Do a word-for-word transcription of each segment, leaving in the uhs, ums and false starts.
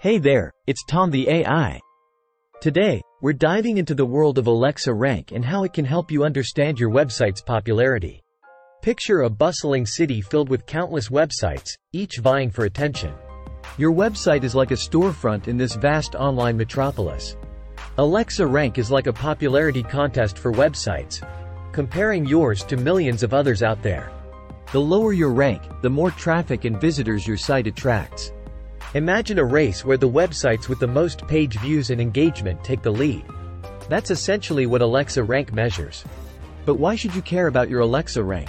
Hey there, it's Tom the A I. Today, we're diving into the world of Alexa Rank and how it can help you understand your website's popularity. Picture a bustling city filled with countless websites, each vying for attention. Your website is like a storefront in this vast online metropolis. Alexa Rank is like a popularity contest for websites, comparing yours to millions of others out there. The lower your rank, the more traffic and visitors your site attracts. Imagine a race where the websites with the most page views and engagement take the lead. That's essentially what Alexa Rank measures. But why should you care about your Alexa Rank?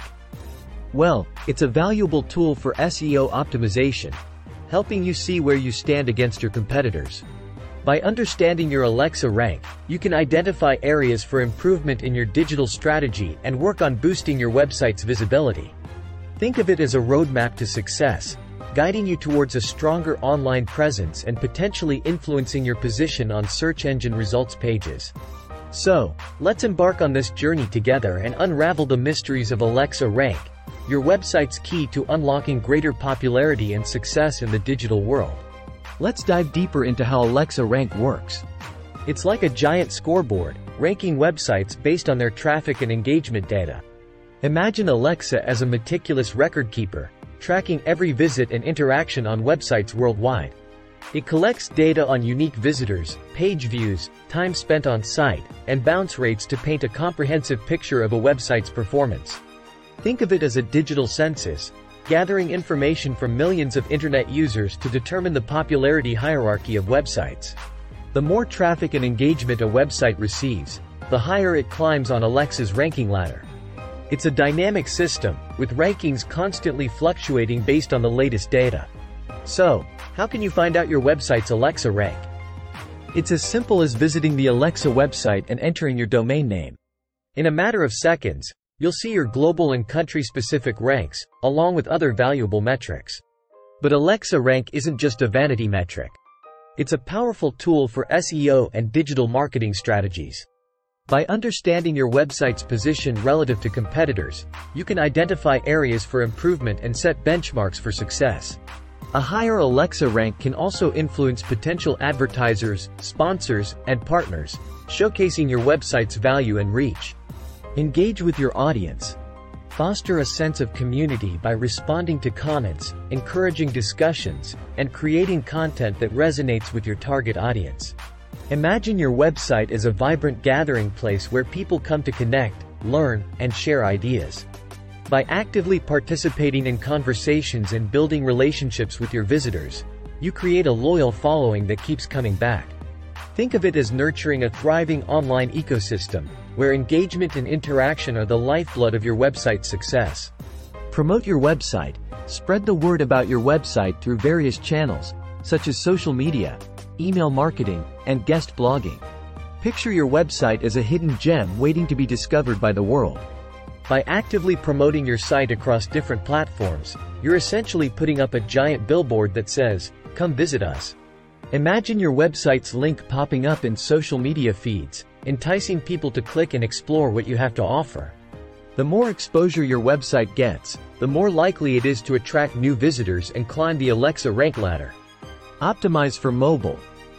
Well, it's a valuable tool for S E O optimization, helping you see where you stand against your competitors. By understanding your Alexa Rank, you can identify areas for improvement in your digital strategy and work on boosting your website's visibility. Think of it as a roadmap to success, guiding you towards a stronger online presence and potentially influencing your position on search engine results pages. So, let's embark on this journey together and unravel the mysteries of Alexa Rank, your website's key to unlocking greater popularity and success in the digital world. Let's dive deeper into how Alexa Rank works. It's like a giant scoreboard, ranking websites based on their traffic and engagement data. Imagine Alexa as a meticulous record keeper, tracking every visit and interaction on websites worldwide. It collects data on unique visitors, page views, time spent on site, and bounce rates to paint a comprehensive picture of a website's performance. Think of it as a digital census, gathering information from millions of internet users to determine the popularity hierarchy of websites. The more traffic and engagement a website receives, the higher it climbs on Alexa's ranking ladder. It's a dynamic system, with rankings constantly fluctuating based on the latest data. So, how can you find out your website's Alexa rank? It's as simple as visiting the Alexa website and entering your domain name. In a matter of seconds, you'll see your global and country-specific ranks, along with other valuable metrics. But Alexa Rank isn't just a vanity metric. It's a powerful tool for S E O and digital marketing strategies. By understanding your website's position relative to competitors, you can identify areas for improvement and set benchmarks for success. A higher Alexa rank can also influence potential advertisers, sponsors, and partners, showcasing your website's value and reach. Engage with your audience. Foster a sense of community by responding to comments, encouraging discussions, and creating content that resonates with your target audience. Imagine your website as a vibrant gathering place where people come to connect, learn, and share ideas. By actively participating in conversations and building relationships with your visitors, you create a loyal following that keeps coming back. Think of it as nurturing a thriving online ecosystem, where engagement and interaction are the lifeblood of your website's success. Promote your website. Spread the word about your website through various channels, such as social media, email marketing, and guest blogging. Picture your website as a hidden gem waiting to be discovered by the world. By actively promoting your site across different platforms, you're essentially putting up a giant billboard that says, "Come visit us." Imagine your website's link popping up in social media feeds, enticing people to click and explore what you have to offer. The more exposure your website gets, the more likely it is to attract new visitors and climb the Alexa rank ladder. Optimize for mobile.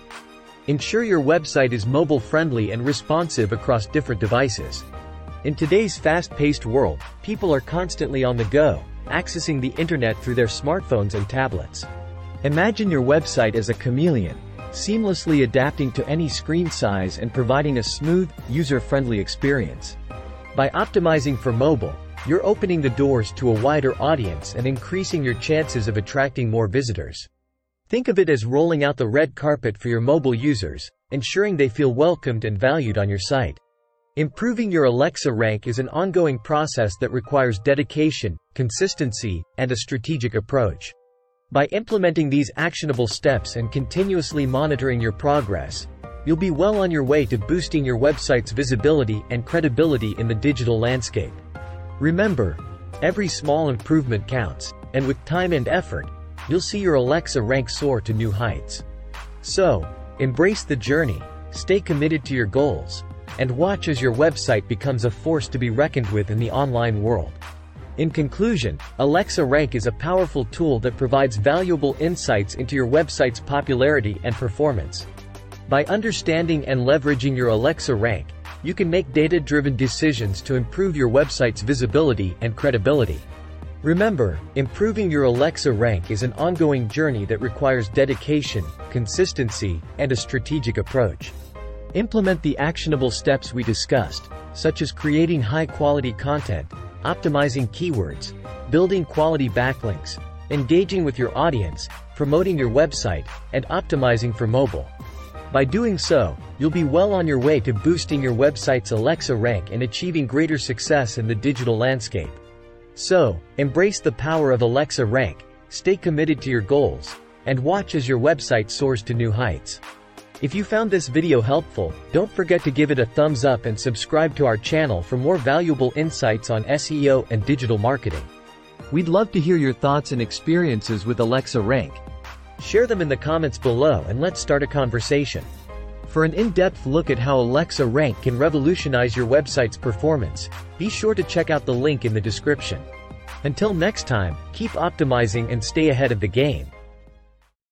Ensure your website is mobile-friendly and responsive across different devices. In today's fast-paced world, people are constantly on the go, accessing the internet through their smartphones and tablets. Imagine your website as a chameleon, seamlessly adapting to any screen size and providing a smooth, user-friendly experience. By optimizing for mobile, you're opening the doors to a wider audience and increasing your chances of attracting more visitors. Think of it as rolling out the red carpet for your mobile users, ensuring they feel welcomed and valued on your site. Improving your Alexa rank is an ongoing process that requires dedication, consistency, and a strategic approach. By implementing these actionable steps and continuously monitoring your progress, you'll be well on your way to boosting your website's visibility and credibility in the digital landscape. Remember, every small improvement counts, and with time and effort, you'll see your Alexa rank soar to new heights. So, embrace the journey, stay committed to your goals, and watch as your website becomes a force to be reckoned with in the online world. In conclusion, Alexa Rank is a powerful tool that provides valuable insights into your website's popularity and performance. By understanding and leveraging your Alexa Rank, you can make data-driven decisions to improve your website's visibility and credibility. Remember, improving your Alexa Rank is an ongoing journey that requires dedication, consistency, and a strategic approach. Implement the actionable steps we discussed, such as creating high-quality content, optimizing keywords, building quality backlinks, engaging with your audience, promoting your website, and optimizing for mobile. By doing so, you'll be well on your way to boosting your website's Alexa Rank and achieving greater success in the digital landscape. So, embrace the power of Alexa Rank, stay committed to your goals, and watch as your website soars to new heights. If you found this video helpful, don't forget to give it a thumbs up and subscribe to our channel for more valuable insights on S E O and digital marketing. We'd love to hear your thoughts and experiences with Alexa Rank. Share them in the comments below and let's start a conversation. For an in-depth look at how Alexa Rank can revolutionize your website's performance, be sure to check out the link in the description. Until next time, keep optimizing and stay ahead of the game.